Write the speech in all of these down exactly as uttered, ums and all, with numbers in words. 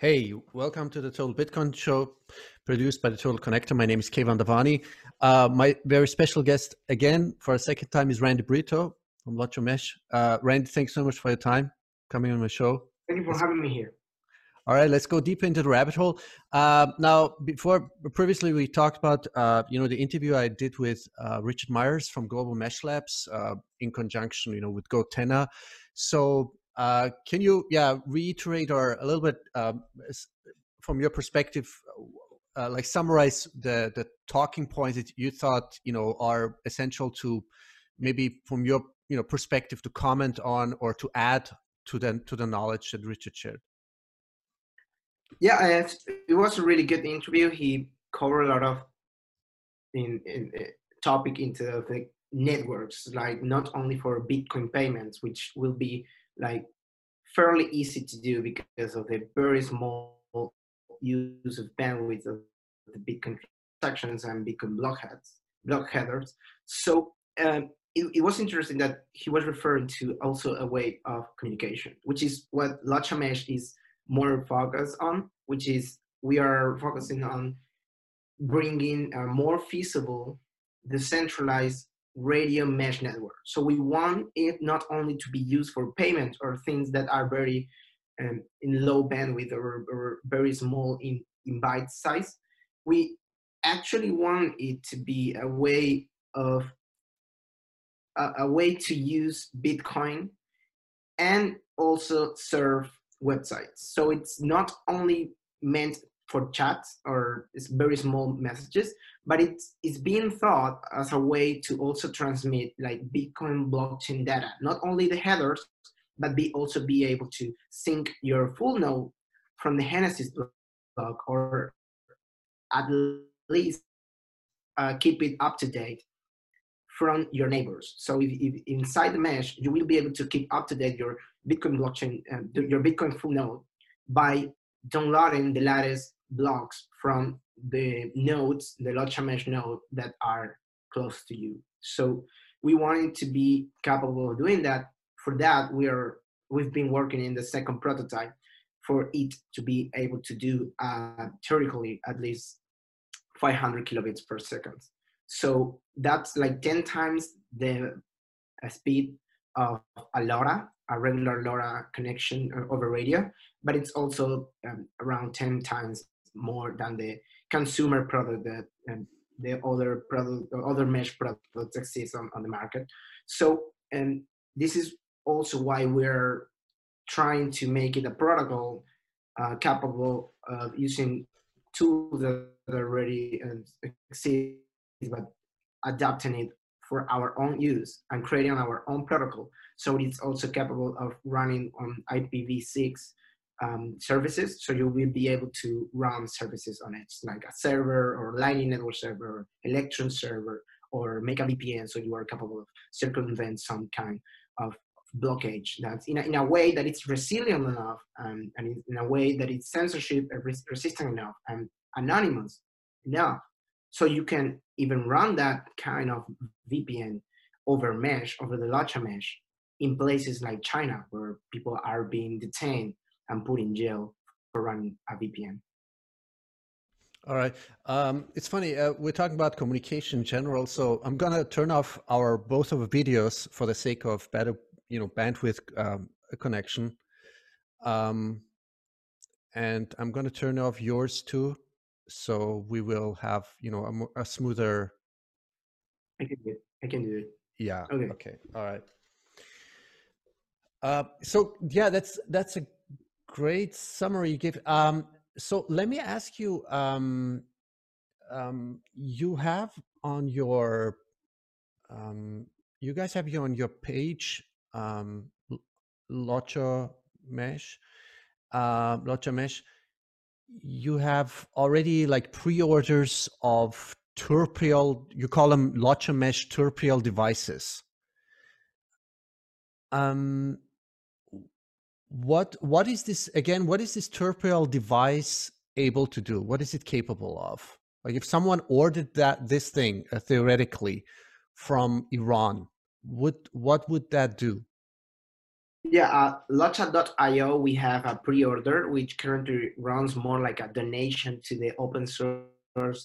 Hey, welcome to the Total Bitcoin Show, produced by the Total Connector. My name is Keyvan Davani. Uh, my very special guest again for a second time is Randy Brito from LochoMesh. Uh, Randy, thanks so much for your time coming on my show. Thank you for Let's, having me here. all right, let's go deep into the rabbit hole. Uh, now, before previously we talked about uh, you know the interview I did with uh, Richard Myers from Global Mesh Labs uh, in conjunction you know with GoTenna. So. Uh, can you, yeah, reiterate or a little bit um, from your perspective, uh, like summarize the the talking points that you thought you know are essential to maybe from your you know perspective to comment on or to add to the to the knowledge that Richard shared? Yeah, it, it was a really good interview. He covered a lot of in, in, in topic into the networks, like not only for Bitcoin payments, which will be like fairly easy to do because of the very small use of bandwidth of the Bitcoin transactions and Bitcoin block heads, block headers. So um, it, it was interesting that he was referring to also a way of communication, which is what LochoMesh is more focused on, which is we are focusing on bringing a more feasible, decentralized radio mesh network. So we want it not only to be used for payments or things that are very um, in low bandwidth or, or very small in, in byte size. We actually want it to be a way of a, a way to use Bitcoin and also serve websites. So it's not only meant for chats or it's very small messages, but it's it's being thought as a way to also transmit like Bitcoin blockchain data, not only the headers, but be also be able to sync your full node from the Genesis block or at least uh, keep it up to date from your neighbors. So if, if inside the mesh, you will be able to keep up to date your Bitcoin blockchain, uh, your Bitcoin full node by downloading the latest blocks from the nodes, the LochoMesh node that are close to you. So we wanted to be capable of doing that. For that, we are we've been working in the second prototype for it to be able to do uh, theoretically at least five hundred kilobits per second. So that's like ten times the uh, speed of a LoRa, a regular LoRa connection over radio, but it's also um, around ten times more than the consumer product that um, the other product, other mesh products exist on, on the market. So, and this is also why we're trying to make it a protocol uh, capable of using tools that already uh, exist, but adapting it for our own use and creating our own protocol. So it's also capable of running on I P v six um, services. So you will be able to run services on it, like a server or Lightning Network server, Electron server, or make a V P N. So you are capable of circumvent some kind of blockage that's in a, in a way that it's resilient enough um, and in a way that it's censorship resistant enough and anonymous enough so you can even run that kind of V P N over mesh, over the LochoMesh in places like China where people are being detained and put in jail for running a V P N. All right. Um, it's funny. Uh, we're talking about communication in general, so I'm gonna turn off our both of our videos for the sake of better, you know, bandwidth um, connection. Um, and I'm gonna turn off yours too, so we will have, you know, a, mo- a smoother. I can do it. I can do it. Yeah. Okay. Okay. All right. Uh, so yeah, that's that's a great summary you give. Um, so let me ask you. Um, um, you have on your um, you guys have you on your page, um, Locha Mesh, uh, Locha Mesh. You have already like pre-orders of Turpial. You call them Locha Mesh Turpial devices. Um, what what is this again? What is this Turpial device able to do? What is it capable of? Like if someone ordered that this thing uh, theoretically from Iran, would what would that do? Yeah, uh, Lotcha dot i o, we have a pre-order, which currently runs more like a donation to the open source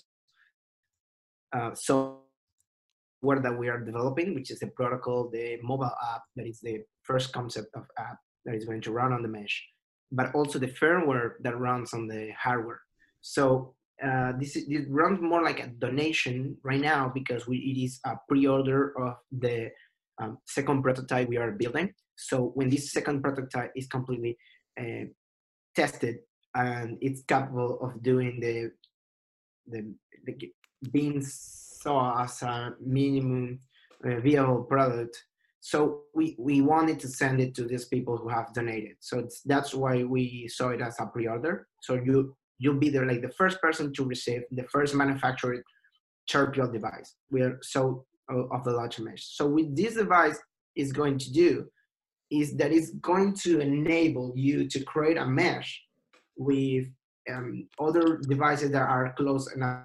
uh, software that we are developing, which is the protocol, the mobile app that is the first concept of app that is going to run on the mesh, but also the firmware that runs on the hardware. So uh, this, is, this runs more like a donation right now because we, it is a pre-order of the um, second prototype we are building. So when this second prototype is completely uh, tested and it's capable of doing the the, the being saw as a minimum uh, viable product. So we, we wanted to send it to these people who have donated. So it's, that's why we saw it as a pre-order. So you you'll be there like the first person to receive the first manufactured Cherpial device. We're so uh, of the Lotcha mesh. So what this device is going to do is that it's going to enable you to create a mesh with um, other devices that are close enough.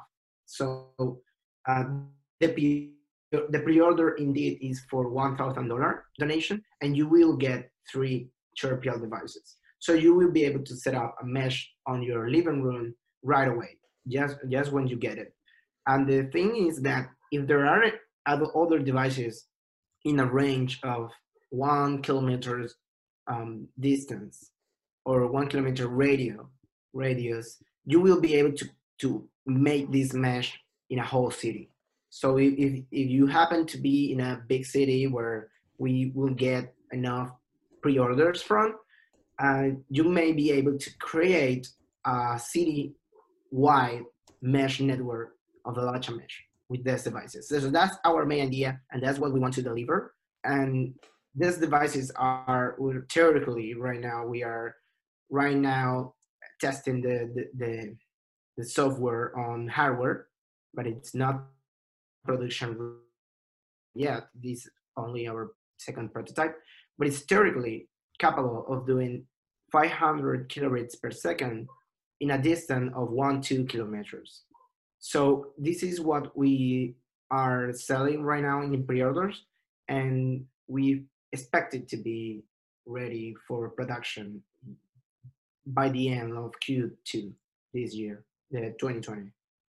So uh, the, the pre-order indeed is for one thousand dollars donation, and you will get three Cherpial devices. So you will be able to set up a mesh on your living room right away, just, just when you get it. And the thing is that if there are other devices in a range of one kilometer um, distance or one kilometer radio radius, you will be able to, to make this mesh in a whole city. So if, if, if you happen to be in a big city where we will get enough pre-orders from, uh, you may be able to create a city-wide mesh network of the Lotcha mesh with these devices. So that's our main idea, and that's what we want to deliver. And these devices are theoretically right now we are right now testing the, the, the, the software on hardware, but it's not production yet. This is only our second prototype, but it's theoretically capable of doing five hundred kilobits per second in a distance of one, two kilometers. So this is what we are selling right now in pre-orders, and we expect it to be ready for production by the end of Q two this year, the twenty twenty.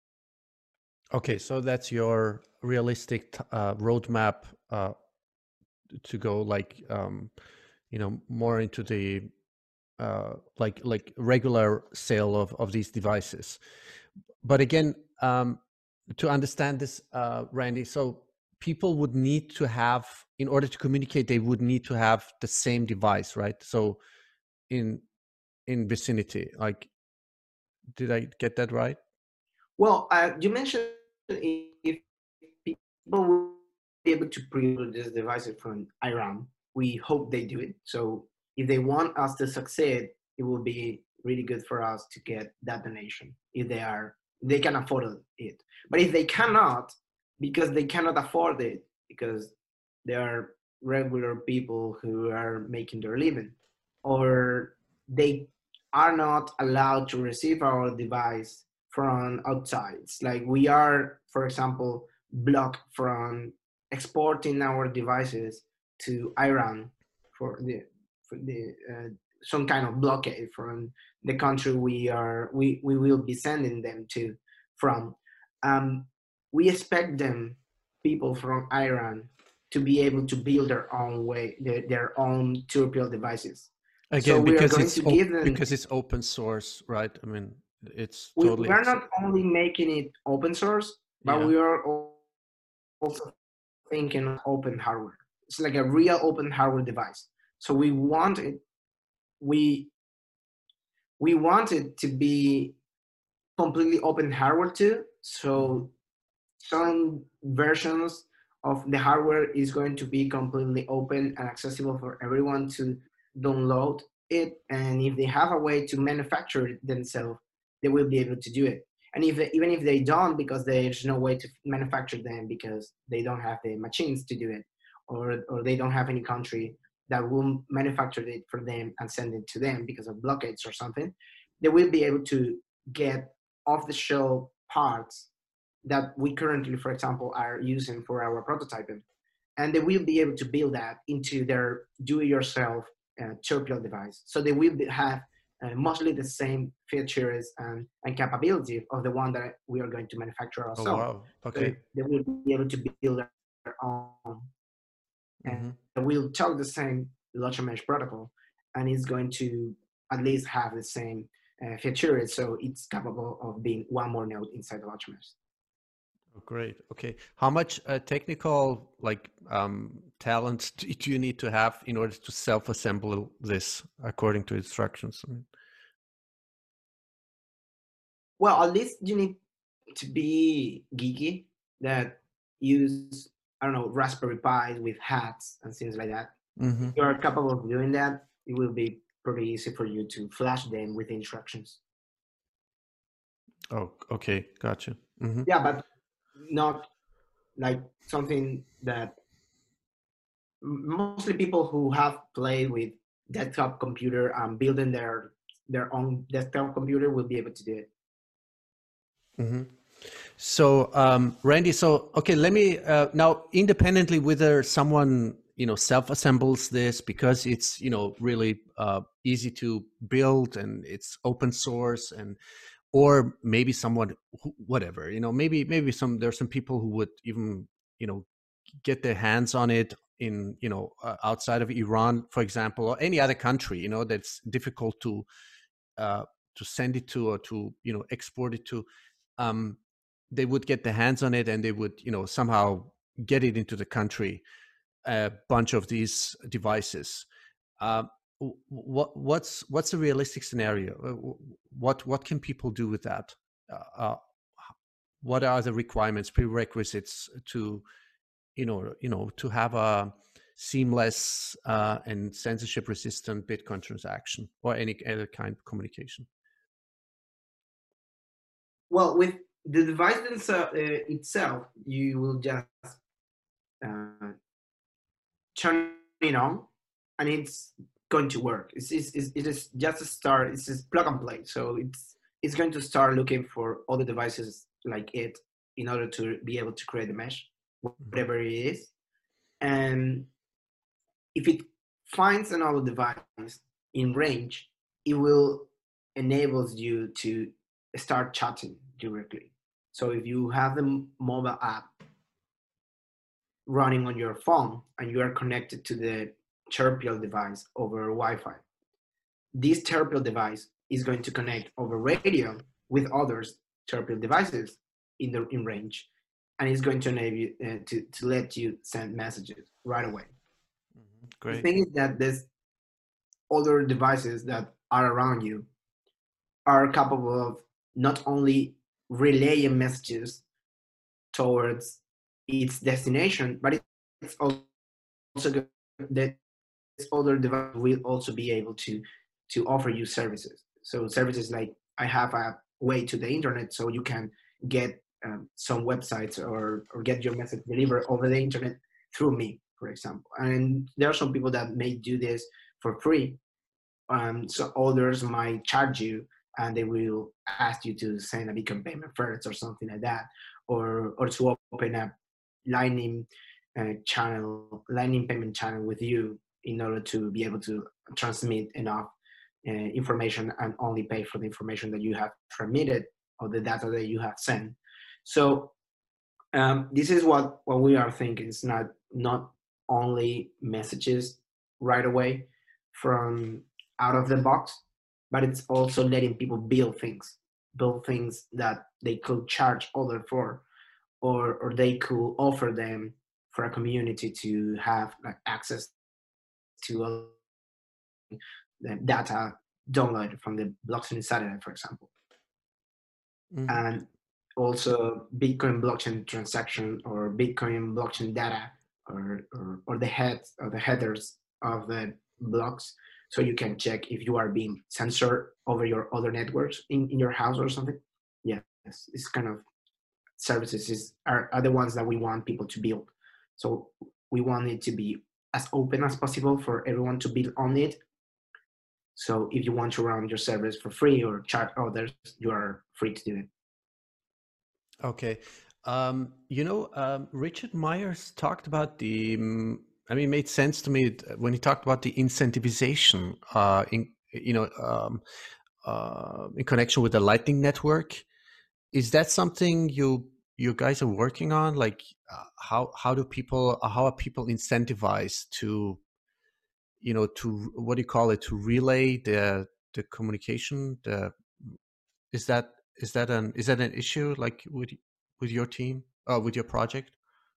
Okay, so that's your realistic uh, roadmap uh, to go like um, you know more into the uh, like like regular sale of of these devices. But again, um, to understand this, uh, Randy, so people would need to have, in order to communicate, they would need to have the same device, right? So in in vicinity, like, did I get that right? Well, uh, you mentioned if people will be able to pre-order these devices from Iran, we hope they do it. So if they want us to succeed, it will be really good for us to get that donation if they are they can afford it. But if they cannot, because they cannot afford it, because they are regular people who are making their living, or they are not allowed to receive our device from outside. It's like we are, for example, blocked from exporting our devices to Iran for the for the uh, some kind of blockade from the country we are we, we will be sending them to from. Um, we expect them people from Iran to be able to build their own way their, their own Turpial devices. So Again, we are because going it's to op- give them because it's open source, right? I mean, it's we, totally we're ex- not only making it open source, but yeah. we are also thinking of open hardware. It's like a real open hardware device. So we want it, we we want it to be completely open hardware too. So some versions of the hardware is going to be completely open and accessible for everyone to download it. And if they have a way to manufacture it themselves, they will be able to do it. And if they, even if they don't, because there's no way to manufacture them because they don't have the machines to do it, or, or they don't have any country that will manufacture it for them and send it to them because of blockades or something, they will be able to get off-the-shelf parts that we currently, for example, are using for our prototyping. and they will be able to build that into their do-it-yourself uh, Terpial device. So they will be, have uh, mostly the same features and, and capability of the one that we are going to manufacture Oh, ourselves. wow. So Okay. they will be able to build their own, and Mm-hmm. we'll talk the same Mesh protocol, and it's going to at least have the same uh, features, so it's capable of being one more node inside the Mesh. Oh, great. Okay. How much uh, technical like um, talent do you need to have in order to self-assemble this according to instructions? I mean, well, at least you need to be geeky, that use, I don't know, Raspberry Pis with hats and things like that. mm-hmm. If you are capable of doing that, it will be pretty easy for you to flash them with instructions. Oh, okay. Gotcha. Mm-hmm. Yeah, but not like something that mostly people who have played with desktop computer and building their their own desktop computer will be able to do it. Mm-hmm. So, um, Randy, so, okay, let me, uh, now, independently whether someone, you know, self-assembles this because it's, you know, really uh, easy to build and it's open source, and, or maybe someone, who, whatever, you know, maybe, maybe some, there's some people who would even, you know, get their hands on it in, you know, uh, outside of Iran, for example, or any other country, you know, that's difficult to, uh, to send it to, or to, you know, export it to. Um, they would get their hands on it and they would, you know, somehow get it into the country, a bunch of these devices. Uh, what what's what's a realistic scenario? What what can people do with that? Uh, what are the requirements, prerequisites to, you know, you know, to have a seamless uh, and censorship-resistant Bitcoin transaction or any other kind of communication? Well, with the device uh, itself, you will just uh, turn it on, and it's going to work. It's, it's, it's, it is just a start. It's just plug and play. So it's it's going to start looking for all the devices like it in order to be able to create the mesh, whatever it is. And if it finds another device in range, it will enables you to start chatting directly. So if you have the mobile app running on your phone and you are connected to the Terpial device over Wi-Fi, this Terpial device is going to connect over radio with others Terpial devices in the in range, and it's going to enable you uh, to, to let you send messages right away. Mm-hmm. Great. The thing is that there's other devices that are around you are capable of not only relaying messages towards its destination, but it's also good that this other device will also be able to to offer you services. So services like, I have a way to the internet, so you can get um, some websites or or get your message delivered over the internet through me, for example. And there are some people that may do this for free. Um, so others might charge you and they will ask you to send a Bitcoin payment first or something like that, or or to open a Lightning uh, channel, Lightning payment channel with you in order to be able to transmit enough uh, information and only pay for the information that you have transmitted or the data that you have sent. So um, this is what, what we are thinking. It's not not only messages right away from out of the box, but it's also letting people build things, build things that they could charge other for, or or they could offer them for a community to have like access to the data downloaded from the blockchain satellite, for example. Mm-hmm. And also Bitcoin blockchain transaction or Bitcoin blockchain data, or, or, or the heads or the headers of the blocks, so you can check if you are being censored over your other networks in, in your house or something. Yes, it's kind of services is, are, are the ones that we want people to build. So we want it to be as open as possible for everyone to build on it. So if you want to run your service for free or charge others, you are free to do it. Okay. Um, you know, um, Richard Myers talked about the. Um, I mean, it made sense to me th- when he talked about the incentivization. Uh, in you know, um, uh, in connection with the Lightning Network. Is that something you you guys are working on? Like, uh, how how do people uh, how are people incentivized to, you know, to, what do you call it, to relay the the communication? The is that is that an is that an issue, like, with with your team, uh, with your project?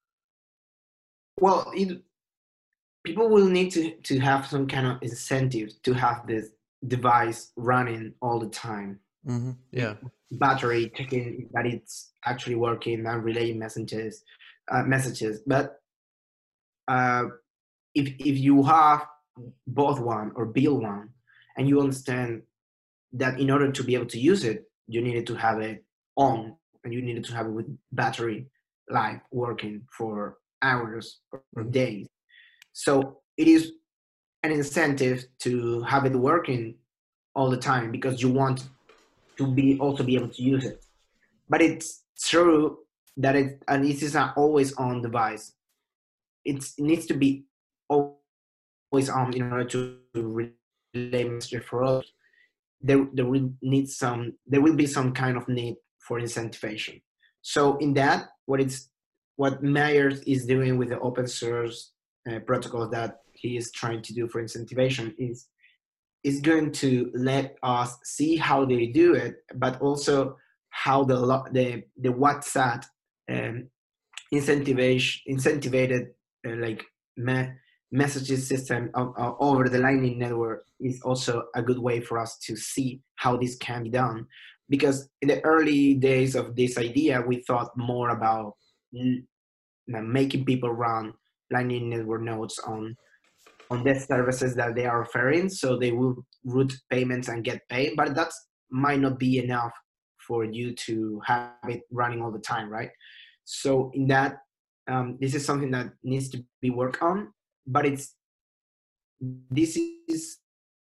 Well, it, people will need to, to have some kind of incentive to have this device running all the time Hmm. with Yeah. battery checking that it's actually working and relaying messages uh, messages but uh, if if you have both one or build one and you understand that in order to be able to use it you needed to have it on and you needed to have it with battery life working for hours or Hmm. days, so it is an incentive to have it working all the time because you want to be also be able to use it. But it's true that it and this is an always on device. It's, it needs to be always on in order to relay messages for others. There, there will need some. There will be some kind of need for incentivization. So in that, what it's what Myers is doing with the open source uh, protocols that he is trying to do for incentivization is is going to let us see how they do it, but also how the the the WhatsApp um, incentivation incentivated uh, like me- messages system of, of, over the Lightning Network is also a good way for us to see how this can be done. Because in the early days of this idea, we thought more about mm, making people run Lightning Network nodes on on the services that they are offering, so they will route payments and get paid. But that might not be enough for you to have it running all the time, right? So in that, um, this is something that needs to be worked on. But it's this is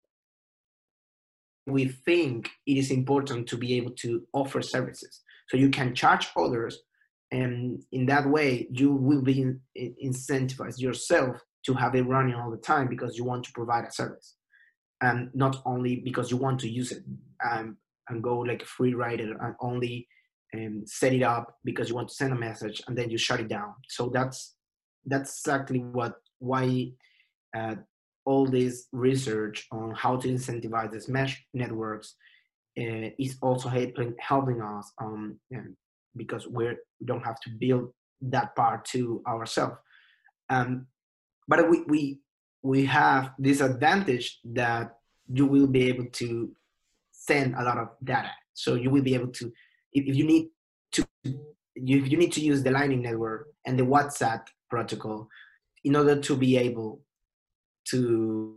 we think it is important to be able to offer services, so you can charge others, and in that way you will be incentivized yourself to have it running all the time because you want to provide a service, and not only because you want to use it, um, and go like a free rider and only um, set it up because you want to send a message and then you shut it down. So that's that's exactly what why uh, all this research on how to incentivize these mesh networks uh, is also helping helping us, um, and because we're, we don't have to build that part to ourselves. Um, but we, we we have this advantage that you will be able to send a lot of data. So you will be able to, if, if you need to, you, you need to use the Lightning Network and the WhatsApp protocol in order to be able to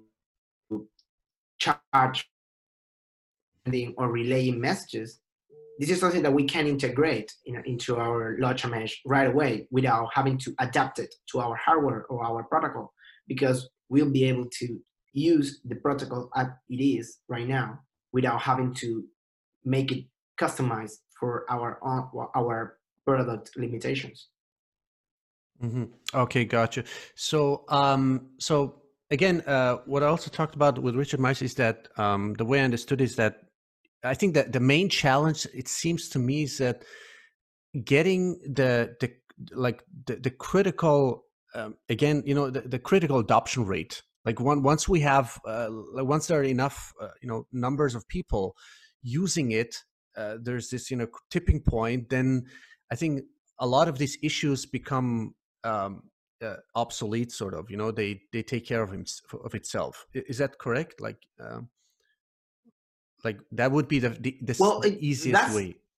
charge or relaying messages. This is something that we can integrate in, into our Locha Mesh right away without having to adapt it to our hardware or our protocol, because we'll be able to use the protocol as it is right now without having to make it customized for our our product limitations. Hmm. Okay, gotcha. So, um, so again, uh, what I also talked about with Richard Myers is that, um, the way I understood is that I think that the main challenge, it seems to me, is that getting the the like the, the critical, um, again, you know, the, the critical adoption rate. Like, one, once we have, uh, like once there are enough, uh, you know, numbers of people using it, uh, there's this, you know, tipping point. Then I think a lot of these issues become, um, uh, obsolete. Sort of, you know, they they take care of him, of itself. Is that correct? Like, um, like that would be the the, the, Well, the it, easiest that's way.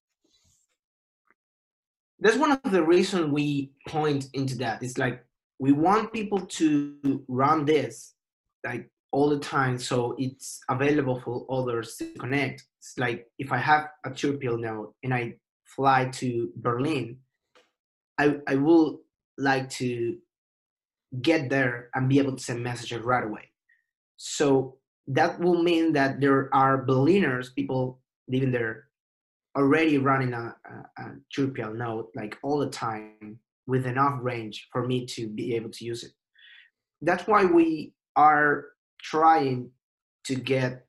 that's one of the reasons we point into that. It's like we want people to run this like all the time, so it's available for others to connect. It's like if I have a Turpil node and I fly to Berlin, I, I will like to get there and be able to send messages right away. So that will mean that there are Berliners, people living there already running a, a, a TruePL node like all the time with enough range for me to be able to use it. That's why we are trying to get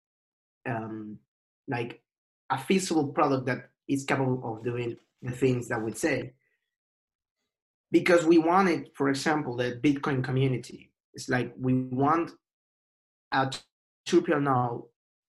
um, like a feasible product that is capable of doing the things that we say. Because we wanted, for example, the Bitcoin community. It's like we want a TruePL node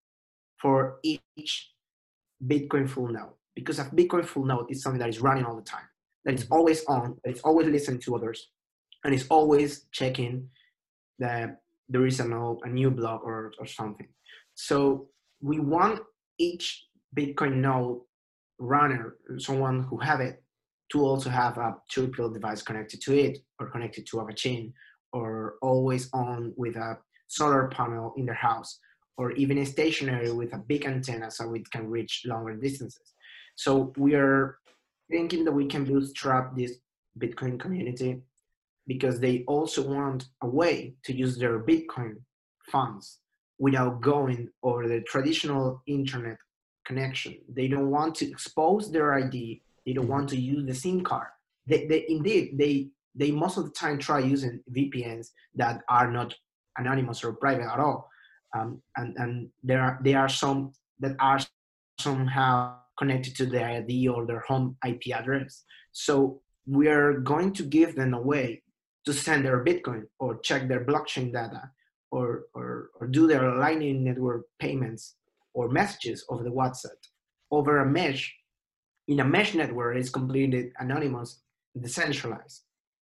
for each Bitcoin full node. Because a Bitcoin full node is something that is running all the time, that it's always on, that it's always listening to others, and it's always checking that there is a, node, a new block or, or something. So we want each Bitcoin node runner, someone who have it, to also have a TruePL device connected to it or connected to a machine, or always on with a solar panel in their house, or even a stationary with a big antenna so it can reach longer distances. So we are thinking that we can bootstrap this Bitcoin community because they also want a way to use their Bitcoin funds without going over the traditional internet connection. They don't want to expose their I D. They don't want to use the SIM card. They, they indeed, they, they most of the time try using V P Ns that are not anonymous or private at all. Um, and, and there are, there are some that are somehow connected to their I D or their home I P address. So we are going to give them a way to send their Bitcoin or check their blockchain data or, or, or do their Lightning Network payments or messages over the WhatsApp over a mesh. In a mesh network, it's completely anonymous, decentralized,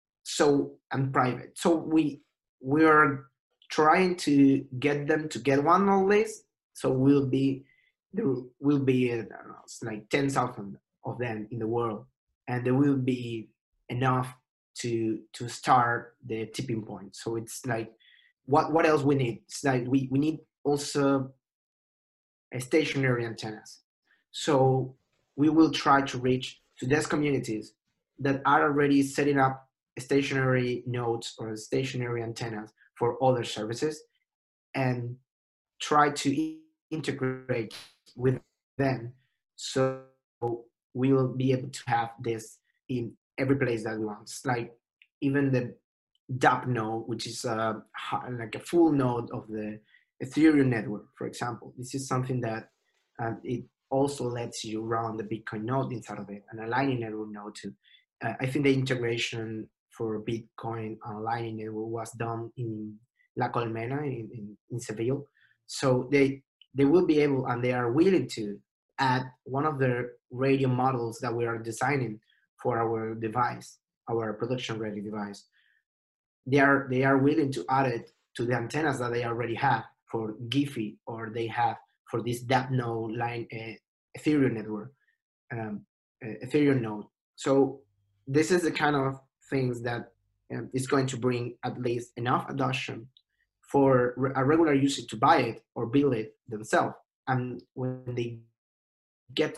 so and private. So we we are trying to get them to get one of these. So we'll be there will be I don't know, it's like ten thousand of them in the world, and there will be enough to to start the tipping point. So it's like what what else we need? It's like we we need also a stationary antennas. So we will try to reach to these communities that are already setting up stationary nodes or stationary antennas for other services and try to integrate with them. So we will be able to have this in every place that we want. It's like even the dApp node, which is a, like a full node of the Ethereum network, for example. This is something that uh, it also lets you run the Bitcoin node inside of it, and a Lightning Network node too. Uh, I think the integration for Bitcoin and Lightning Network was done in La Colmena in, in, in Seville. So they they will be able, and they are willing to add one of the radio models that we are designing for our device, our production ready device. They are they are willing to add it to the antennas that they already have for Giphy, or they have for this dApp node line uh, Ethereum network, um, uh, Ethereum node. So this is the kind of things that um, is going to bring at least enough adoption for a regular user to buy it or build it themselves. And when they get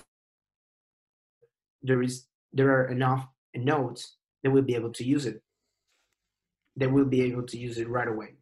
there is there are enough nodes, they will be able to use it. They will be able to use it right away.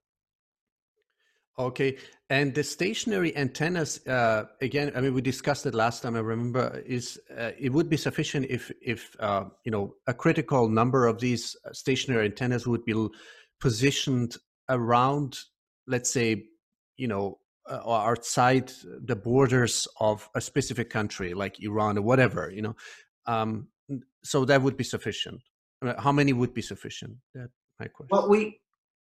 Okay, and the stationary antennas, uh, again, I mean, we discussed it last time. I remember is uh, it would be sufficient if, if uh, you know, a critical number of these stationary antennas would be positioned around, let's say, you know, uh, or outside the borders of a specific country, like Iran or whatever, you know. Um, so that would be sufficient. How many would be sufficient? That's my question. Well, we.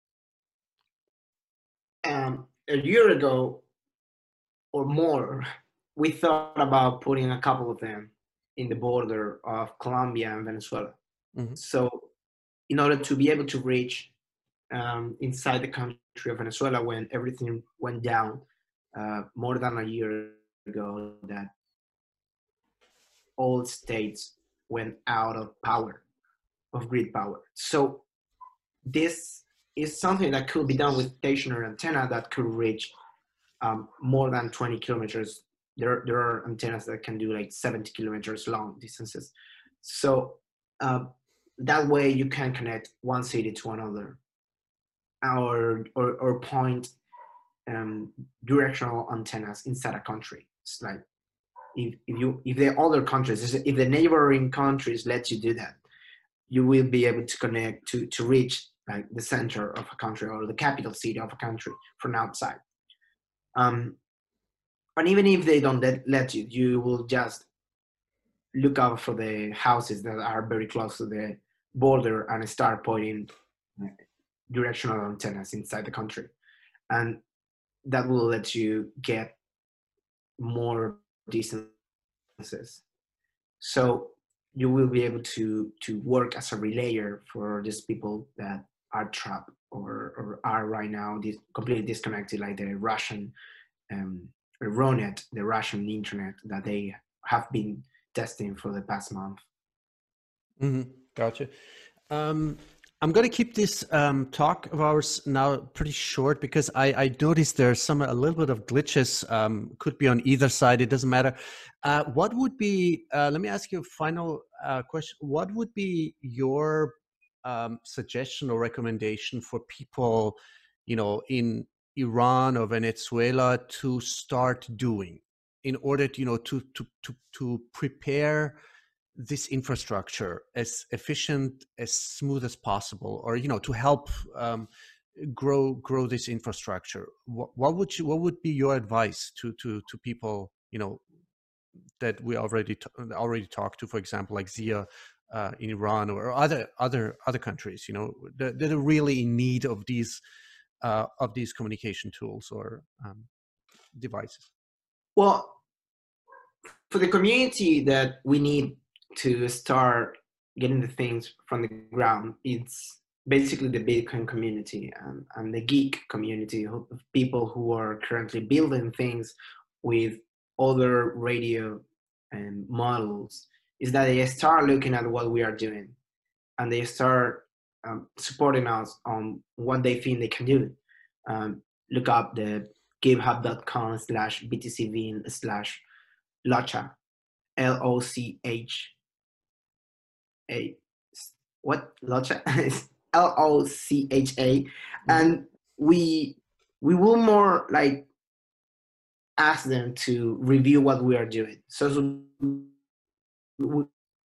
Um, a year ago or more, we thought about putting a couple of them in the border of Colombia and Venezuela. Mm-hmm. So in order to be able to reach um, inside the country of Venezuela when everything went down uh, more than a year ago, that all states went out of power, of grid power. So this is something that could be done with stationary antenna that could reach um, more than twenty kilometers. There, there are antennas that can do like seventy kilometers long distances. So uh, that way you can connect one city to another, or or, or point um, directional antennas inside a country. It's like if, if you if the other countries, if the neighboring countries let you do that, you will be able to connect to to reach like the center of a country or the capital city of a country from outside. Um, and even if they don't let, let you, you will just look out for the houses that are very close to the border and start pointing directional antennas inside the country, and that will let you get more distances. So you will be able to to work as a relayer for these people that are trapped or, or are right now dis- completely disconnected, like the Russian um, RONET, the Russian internet that they have been testing for the past month. Mm-hmm. Gotcha. Um, I'm going to keep this um, talk of ours now pretty short because I, I noticed there's some a little bit of glitches. Um, could be on either side. It doesn't matter. Uh, what would be? Uh, let me ask you a final uh, question. What would be your um, suggestion or recommendation for people, you know, in Iran or Venezuela to start doing in order to, you know, to to to to prepare this infrastructure as efficient, as smooth as possible, or, you know, to help um, grow grow this infrastructure? What, what would you what would be your advice to to to people, you know, that we already t- already talked to, for example, like Zia uh, in Iran or other other other countries, you know, that, that are really in need of these uh, of these communication tools or um, devices? Well, for the community that we need to start getting the things from the ground, it's basically the Bitcoin community and, and the geek community of people who are currently building things with other radio and models, is that they start looking at what we are doing and they start um, supporting us on what they think they can do. Um, look up the github.com slash btcvin slash Locha, L O C H A. What? Locha? L O C H A. And we we will more like ask them to review what we are doing. So, so we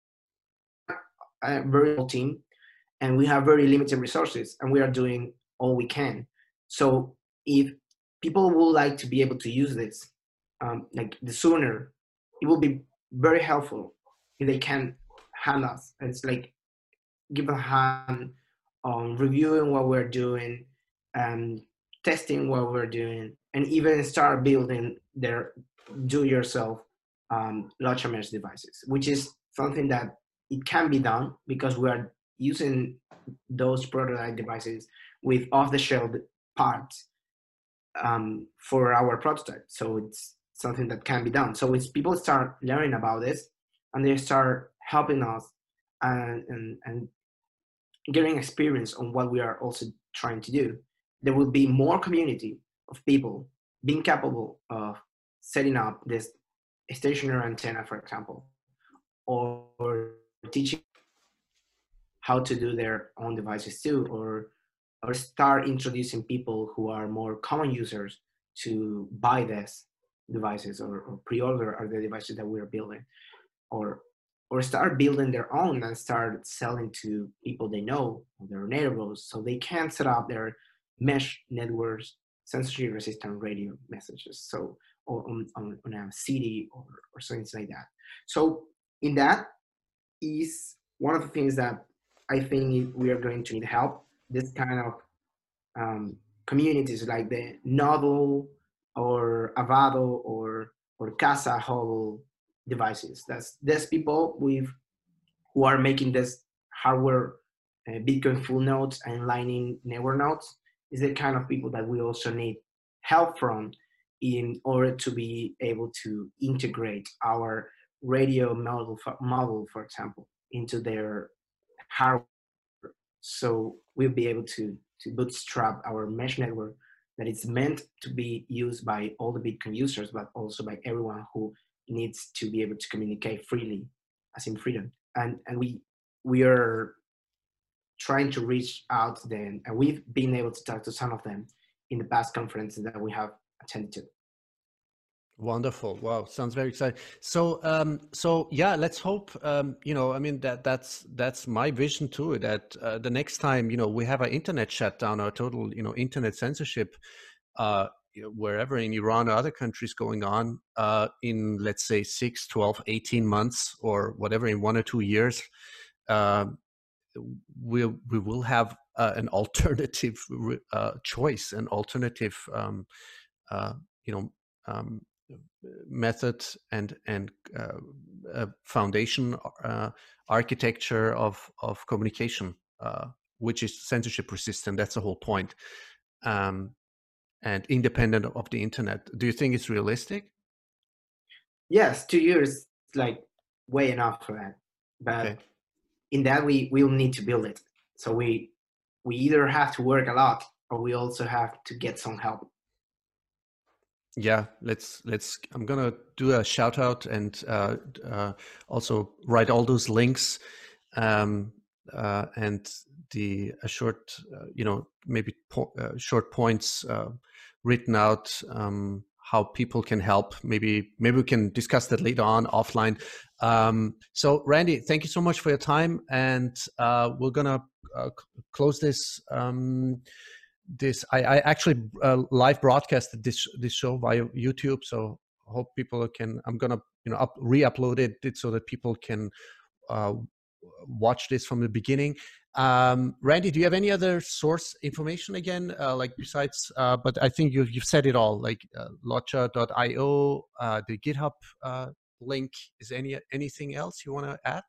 are a very small team and we have very limited resources and we are doing all we can. So if people would like to be able to use this, um, like the sooner, it will be very helpful if they can hand us. It's like give a hand on reviewing what we're doing and testing what we're doing, and even start building their do-yourself um, Locha mesh devices, which is something that it can be done because we are using those prototype devices with off-the-shelf parts um, for our prototype. So it's something that can be done. So it's people start learning about this and they start helping us and, and, and getting experience on what we are also trying to do, there will be more community of people being capable of setting up this stationary antenna, for example, or, or teaching how to do their own devices too, or or start introducing people who are more common users to buy these devices or, or pre-order the devices that we are building, or or start building their own and start selling to people they know, their neighbors, so they can set up their mesh networks, censorship resistant radio messages, so or on, on, on a city or, or something like that. So in that is one of the things that I think we are going to need help. This kind of um, communities like the Nodl or Avado or or Casa Hubble devices. That's there's people with who are making this hardware uh, Bitcoin full nodes and Lightning network nodes. Is the kind of people that we also need help from in order to be able to integrate our radio model, model for example, into their hardware. So we'll be able to, to bootstrap our mesh network that is meant to be used by all the Bitcoin users, but also by everyone who needs to be able to communicate freely, as in freedom. And, and we, we are trying to reach out to them, and we've been able to talk to some of them in the past conferences that we have attended to. Wonderful. Wow, sounds very exciting. So, um, so yeah, let's hope. Um, you know, I mean that that's that's my vision too. That uh, the next time, you know, we have an internet shutdown or total, you know, internet censorship, uh, you know, wherever in Iran or other countries going on, uh, in let's say six, twelve, eighteen months or whatever, in one or two years, uh, we we will have uh, an alternative uh, choice, an alternative, um, uh, you know. Um, method and and uh, uh, foundation uh, architecture of of communication, uh, which is censorship resistant. That's the whole point, um, and independent of the internet. Do you think it's realistic? Yes, two years is like way enough for that. Okay. But in that we will need to build it. So we we either have to work a lot or we also have to get some help. Yeah, let's let's. I'm gonna do a shout out and uh, uh, also write all those links, um, uh, and the a short, uh, you know, maybe po- uh, short points uh, written out, um, how people can help. Maybe maybe we can discuss that later on offline. Um, so Randy, thank you so much for your time, and uh, we're gonna uh, c- close this. Um, this I, I actually uh, live broadcasted this this show via YouTube, so I hope people can. I'm gonna you know up, re-upload it, it so that people can uh, watch this from the beginning. Um, Randy, do you have any other source information again, uh, like besides? Uh, but I think you've you've said it all, like uh, lotcha dot io, uh, the GitHub uh, link. Is any anything else you want to add?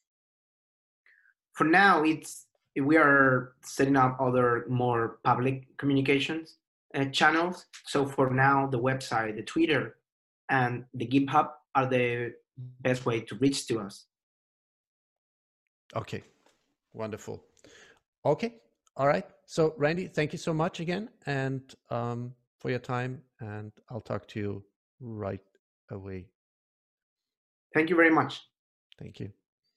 For now, it's we are setting up other more public communications uh, channels. So for now, the website, the Twitter, and the GitHub are the best way to reach to us. Okay, wonderful. Okay, all right. So Randy, thank you so much again, and um, for your time. And I'll talk to you right away. Thank you very much. Thank you.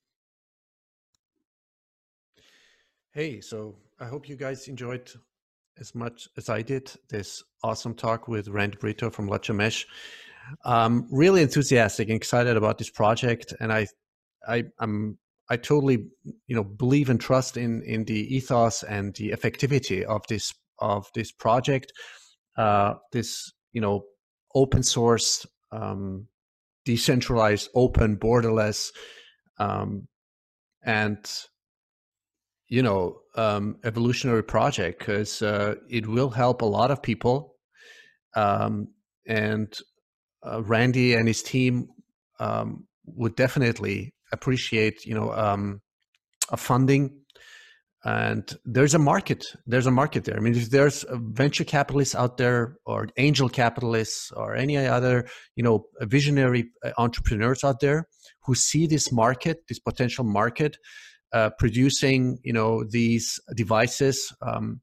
Hey, so I hope you guys enjoyed as much as I did this awesome talk with Randy Brito from LotchaMesh. I'm really enthusiastic and excited about this project, and I, I, I'm, I totally, you know, believe and trust in in the ethos and the effectivity of this of this project. Uh, this, you know, open source, um, decentralized, open, borderless, um, and you know, um, evolutionary project, because uh, it will help a lot of people. Um, and uh, Randy and his team um, would definitely appreciate, you know, um, a funding. And there's a market. There's a market there. I mean, if there's venture capitalists out there, or angel capitalists, or any other, you know, visionary entrepreneurs out there who see this market, this potential market, uh, producing, you know, these devices, um,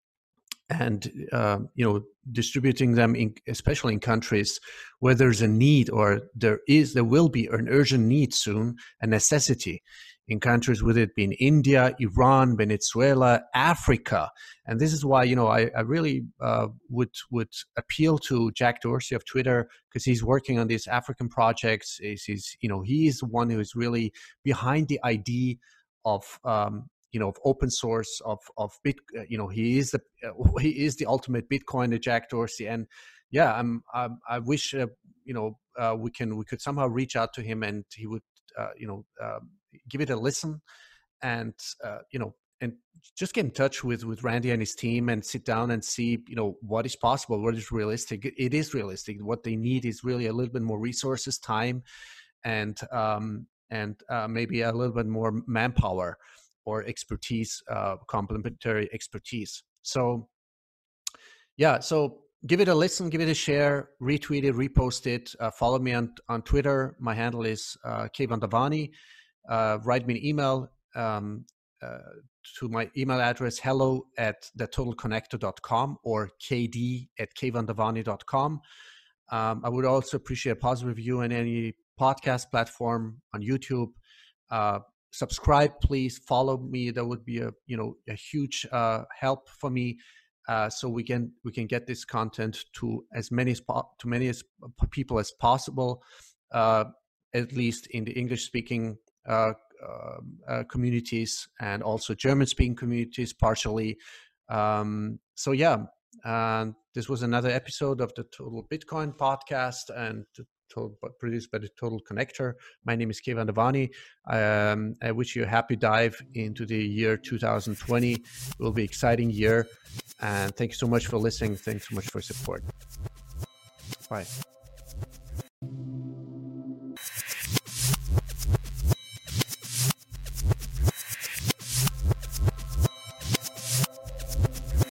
and uh, you know, distributing them in, especially in countries where there's a need, or there is there will be an urgent need soon, a necessity, in countries, whether it be in India, Iran, Venezuela, Africa. And this is why, you know, I, I really uh, would would appeal to Jack Dorsey of Twitter, because he's working on these African projects. He's, he's you know, he is the one who is really behind the idea of um, you know, of open source, of of bit. You know, he is the uh, he is the ultimate Bitcoiner, Jack Dorsey. And yeah, I'm, I'm I wish uh, you know, uh, we can we could somehow reach out to him, and he would uh, you know, uh, give it a listen, and uh, you know, and just get in touch with with Randy and his team, and sit down and see, you know, what is possible, what is realistic. It, it is realistic. What they need is really a little bit more resources, time, and um, and uh, maybe a little bit more manpower or expertise, uh, complementary expertise. So yeah, so give it a listen, give it a share, retweet it, repost it. Uh, follow me on on Twitter. My handle is uh, Keyvan Davani. Uh, write me an email um, uh, to my email address, hello at the total connector dot com, or kd at keyvandavani dot com. Um, I would also appreciate a positive review on any podcast platform, on YouTube. Uh, subscribe, please. Follow me. That would be a, you know, a huge uh, help for me. uh, so we can we can get this content to as many as po- to many as people as possible, uh, at least in the English speaking uh, uh, uh, communities and also German speaking communities partially. Um, so yeah, and this was another episode of the Total Bitcoin podcast and total, produced by the Total Connector. My name is Kevan Devani. Um, I wish you a happy dive into the year two thousand twenty. It will be an exciting year. And thank you so much for listening. Thanks so much for support. Bye.